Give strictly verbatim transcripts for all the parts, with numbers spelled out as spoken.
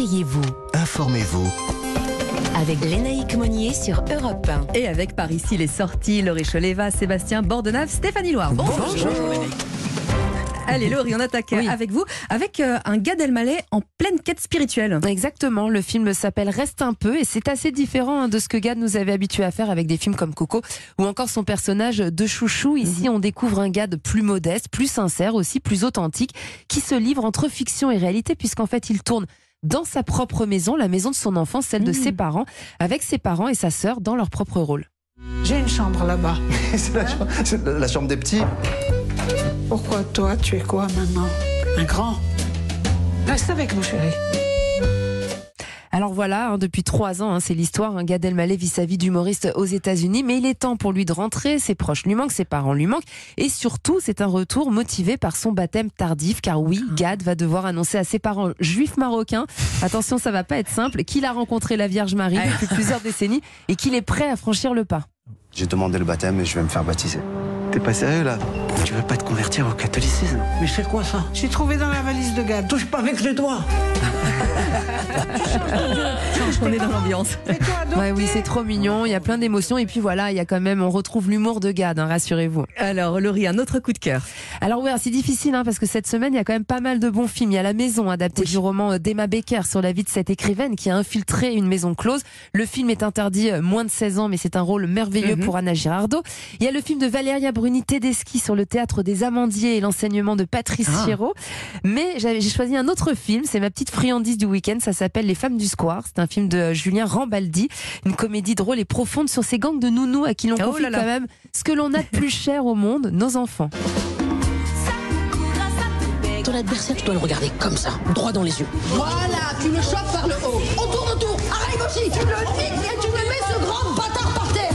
Éveillez-vous. Informez-vous. Avec Lénaïque Monnier sur Europe un. Et avec par ici les sorties, Laurie Choleva, Sébastien Bordenave, Stéphanie Loire. Bonjour. Bonjour. Allez Laurie, on attaque oui. avec vous, avec euh, un Gad Elmaleh en pleine quête spirituelle. Exactement, le film s'appelle Reste un peu et c'est assez différent hein, de ce que Gad nous avait habitué à faire avec des films comme Coco ou encore son personnage de Chouchou. Ici, on découvre un Gad plus modeste, plus sincère aussi, plus authentique, qui se livre entre fiction et réalité puisqu'en fait, il tourne dans sa propre maison, la maison de son enfance, celle de mmh. ses parents, avec ses parents et sa sœur dans leur propre rôle. J'ai une chambre là-bas. c'est, la chambre, c'est la chambre des petits. Pourquoi toi, tu es quoi maintenant? Un grand? Reste avec nous, chérie. Alors voilà, hein, depuis trois ans, hein, c'est l'histoire. Hein, Gad Elmaleh vit sa vie d'humoriste aux États-Unis, mais il est temps pour lui de rentrer. Ses proches lui manquent, ses parents lui manquent, et surtout, c'est un retour motivé par son baptême tardif, car oui, Gad va devoir annoncer à ses parents juifs marocains, attention, ça va pas être simple, qu'il a rencontré la Vierge Marie depuis plusieurs décennies et qu'il est prêt à franchir le pas. J'ai demandé le baptême et je vais me faire baptiser. T'es pas sérieux là? Tu veux pas te convertir au catholicisme? Mais c'est quoi ça? J'ai trouvé dans la valise de Gad. Touche pas avec les doigts. On est dans l'ambiance. Ouais, oui, c'est trop mignon. Il y a plein d'émotions et puis voilà, il y a quand même, on retrouve l'humour de Gad, hein, rassurez-vous. Alors Laurie, un autre coup de cœur. Alors oui, c'est difficile hein, parce que cette semaine il y a quand même pas mal de bons films. Il y a La Maison, adapté oui. du roman d'Emma Becker sur la vie de cette écrivaine qui a infiltré une maison close. Le film est interdit moins de seize ans, mais c'est un rôle merveilleux mm-hmm. pour Anna Girardot. Il y a le film de Valeria Bruni Tedeschi sur le théâtre des Amandiers et l'enseignement de Patrice ah. Chéreau. Mais j'ai choisi un autre film, c'est ma petite friandise du week-end. Ça s'appelle Les Femmes du Square. C'est un film de Julien Rambaldi, une comédie drôle et profonde sur ces gangs de nounous à qui l'on oh confie là là. quand même ce que l'on a de plus cher au monde, nos enfants. Ton adversaire, tu dois le regarder comme ça, droit dans les yeux. Voilà, tu le chopes par le haut. On tourne autour, arrive aussi, tu le niques et tu me mets ce grand bâtard par terre.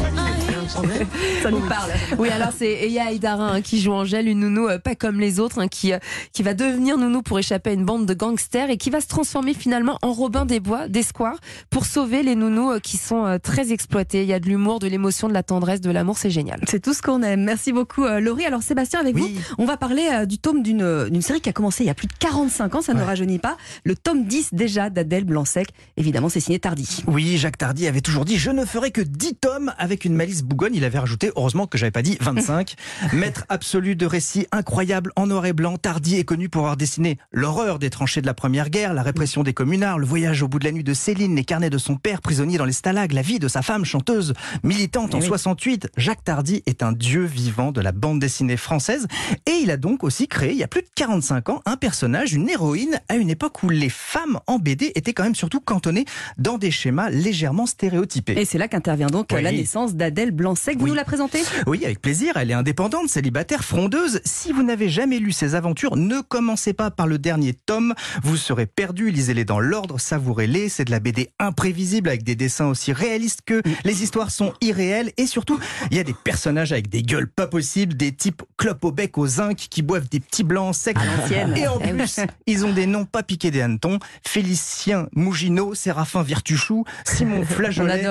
Ça nous parle. Oui, alors c'est Eya Aïdara hein, qui joue Angèle, une nounou euh, pas comme les autres, hein, qui, euh, qui va devenir nounou pour échapper à une bande de gangsters et qui va se transformer finalement en Robin des Bois, des squares, pour sauver les nounous euh, qui sont euh, très exploités. Il y a de l'humour, de l'émotion, de la tendresse, de l'amour, c'est génial. C'est tout ce qu'on aime. Merci beaucoup euh, Laurie. Alors Sébastien, avec oui. vous, on va parler euh, du tome d'une, d'une série qui a commencé il y a plus de quarante-cinq ans, ça ouais. ne rajeunit pas. Le tome dix déjà d'Adèle Blanc-Sec. Évidemment, c'est signé Tardy. Oui, Jacques Tardy avait toujours dit « Je ne ferai que dix tomes avec une malice bougonne ». Il avait rajouté, heureusement que j'avais pas dit vingt-cinq. Maître absolu de récits incroyables en noir et blanc, Tardy est connu pour avoir dessiné l'horreur des tranchées de la Première Guerre, la répression des communards, le voyage au bout de la nuit de Céline, les carnets de son père prisonnier dans les stalags, la vie de sa femme chanteuse militante en oui. soixante-huit. Jacques Tardy est un dieu vivant de la bande dessinée française et il a donc aussi créé, il y a plus de quarante-cinq ans, un personnage, une héroïne à une époque où les femmes en B D étaient quand même surtout cantonnées dans des schémas légèrement stéréotypés. Et c'est là qu'intervient donc oui. la naissance d'Adèle Blanc-Sec. Vous oui. nous la présentez ? Oui, avec plaisir. Elle est indépendante, célibataire, frondeuse. Si vous n'avez jamais lu ses aventures, ne commencez pas par le dernier tome. Vous serez perdu. Lisez-les dans l'ordre, savourez-les. C'est de la B D imprévisible avec des dessins aussi réalistes que les histoires sont irréelles. Et surtout, il y a des personnages avec des gueules pas possibles, des types clopes au bec, au zinc, qui boivent des petits blancs secs. À l'ancienne. Et en plus, ils ont des noms pas piqués des hannetons. Félicien Mougineau, Séraphin Virtuchou, Simon Flageolet,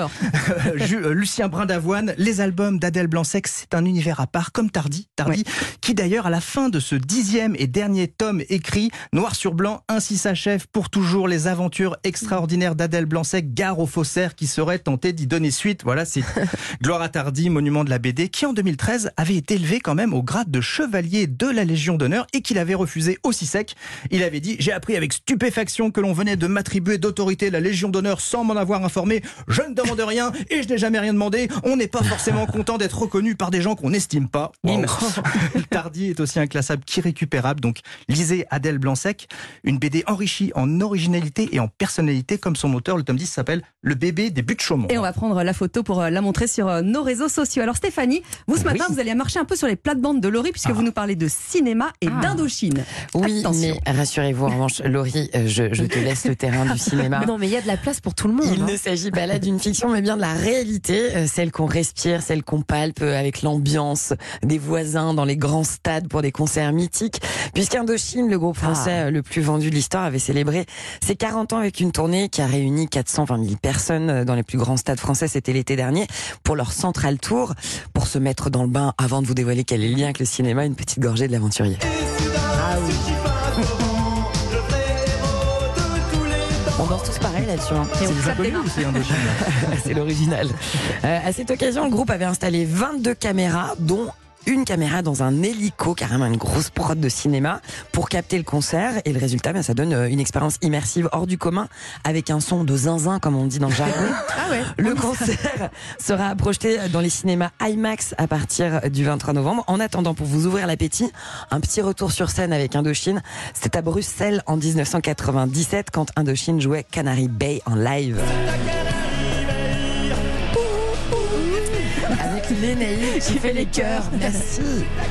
euh, Lucien Brindavoine. Les albums d'Adèle Blanc-Sec, c'est un univers à part, comme Tardy, Tardy ouais. qui d'ailleurs, à la fin de ce dixième et dernier tome écrit, noir sur blanc, ainsi s'achève pour toujours les aventures extraordinaires d'Adèle Blanc-Sec, gare aux faussaires qui seraient tentés d'y donner suite. Voilà, c'est Gloire à Tardy, monument de la B D, qui en deux mille treize avait été élevé quand même au grade de chevalier de la Légion d'honneur et qu'il avait refusé aussi sec. Il avait dit « J'ai appris avec stupéfaction que l'on venait de m'attribuer d'autorité la Légion d'honneur sans m'en avoir informé. Je ne demande rien et je n'ai jamais rien demandé. On n'est pas forcément content d'être reconnu par des gens qu'on n'estime pas. Wow. » Tardy est aussi inclassable qu'irrécupérable. Donc lisez Adèle Blanc-Sec, une B D enrichie en originalité et en personnalité comme son auteur. Le tome dix s'appelle Le bébé des buts de Chaumont. Et on va prendre la photo pour la montrer sur nos réseaux sociaux. Alors Stéphanie, vous ce matin, oui. vous allez marcher un peu sur les plates-bandes de Laurie puisque ah. vous nous parlez de cinéma et ah. d'Indochine. Oui, attention. Mais rassurez-vous, en revanche, Laurie, je, je te laisse le terrain du cinéma. Non, mais il y a de la place pour tout le monde. Il hein. ne s'agit pas là d'une fiction, mais bien de la réalité, celle qu'on respire, celle qu'on palpe avec l'ambiance des voisins dans les grands stades pour des concerts mythiques. Puisqu'Indochine, le groupe français ah. le plus vendu de l'histoire, avait célébré ses quarante ans avec une tournée qui a réuni quatre cent vingt mille personnes dans les plus grands stades français. C'était l'été dernier pour leur Central Tour. Pour se mettre dans le bain avant de vous dévoiler quel est le lien avec le cinéma, une petite gorgée de l'aventurier. Ah oui. On danse tous pareil là-dessus. Hein. Et on C'est clappe des Zapoli mains. ou c'est Indochine? C'est l'original. Euh, à cette occasion, le groupe avait installé vingt-deux caméras, dont une caméra dans un hélico, carrément une grosse prod de cinéma, pour capter le concert. Et le résultat, ben, ça donne une expérience immersive hors du commun, avec un son de zinzin, comme on dit dans le jargon. Ah ouais. Le concert sera projeté dans les cinémas IMAX à partir du vingt-trois novembre. En attendant, pour vous ouvrir l'appétit, un petit retour sur scène avec Indochine. C'est à Bruxelles en dix-neuf cent quatre-vingt-dix-sept, quand Indochine jouait Canary Bay en live. Avec Lénaïque qui fait les chœurs. Merci.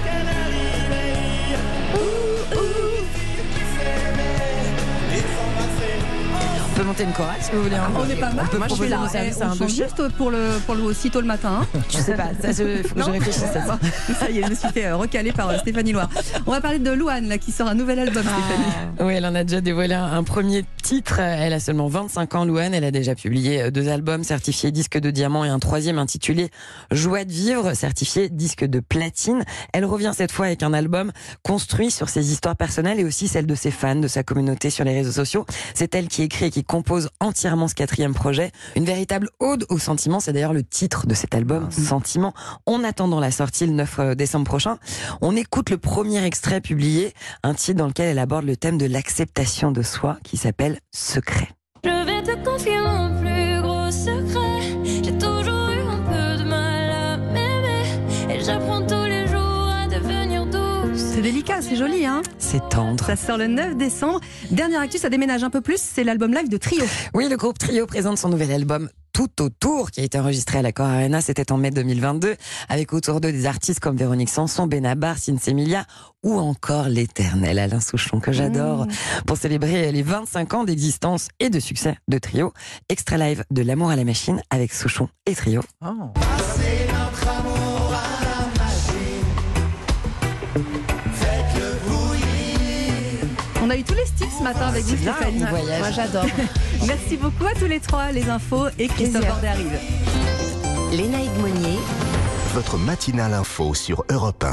On peut monter une chorale si vous voulez. Hein. On n'est pas mal. On peut Moi, je proposer suis là. nos services Eh, à on chante Indochine. juste pour le, pour le aussitôt le matin. Hein. Je sais pas, ça, je, faut que je Non. réfléchisse à ça. Ça y est, je me suis fait euh, recaler par euh, Stéphanie Loire. On va parler de Louane, là, qui sort un nouvel album, Stéphanie. Oui, elle en a déjà dévoilé un, un premier titre. Elle a seulement vingt-cinq ans, Louane. Elle a déjà publié deux albums certifiés disque de diamant et un troisième intitulé Joie de vivre, certifié disque de platine. Elle revient cette fois avec un album construit sur ses histoires personnelles et aussi celles de ses fans, de sa communauté sur les réseaux sociaux. C'est elle qui écrit et qui compose entièrement ce quatrième projet. Une véritable ode au sentiment. C'est d'ailleurs le titre de cet album, Sentiment. En attendant la sortie le neuf décembre prochain, on écoute le premier extrait publié, un titre dans lequel elle aborde le thème de l'acceptation de soi, qui s'appelle Secret. Je vais te confier mon plus gros secret. J'ai toujours eu un peu de mal à m'aimer. Et j'apprends tous les jours à devenir douce. C'est délicat, c'est joli, hein. C'est tendre. Ça sort le neuf décembre. Dernière actu, ça déménage un peu plus, c'est l'album live de Trio. Oui, le groupe Trio présente son nouvel album Tout autour, qui a été enregistré à l'Accor Arena, c'était en mai deux mille vingt-deux, avec autour d'eux des artistes comme Véronique Sanson, Benabar, Sinsemilia, ou encore l'éternel Alain Souchon, que j'adore, mmh. pour célébrer les vingt-cinq ans d'existence et de succès de Trio. Extrait live de L'amour à la machine avec Souchon et Trio. Oh. On a eu tous les styles ce matin avec vous, Stéphanie. Moi, j'adore. Merci beaucoup à tous les trois, les infos et Christophe Bordet arrive. Lénaïque Monnier. Votre matinale info sur Europe un.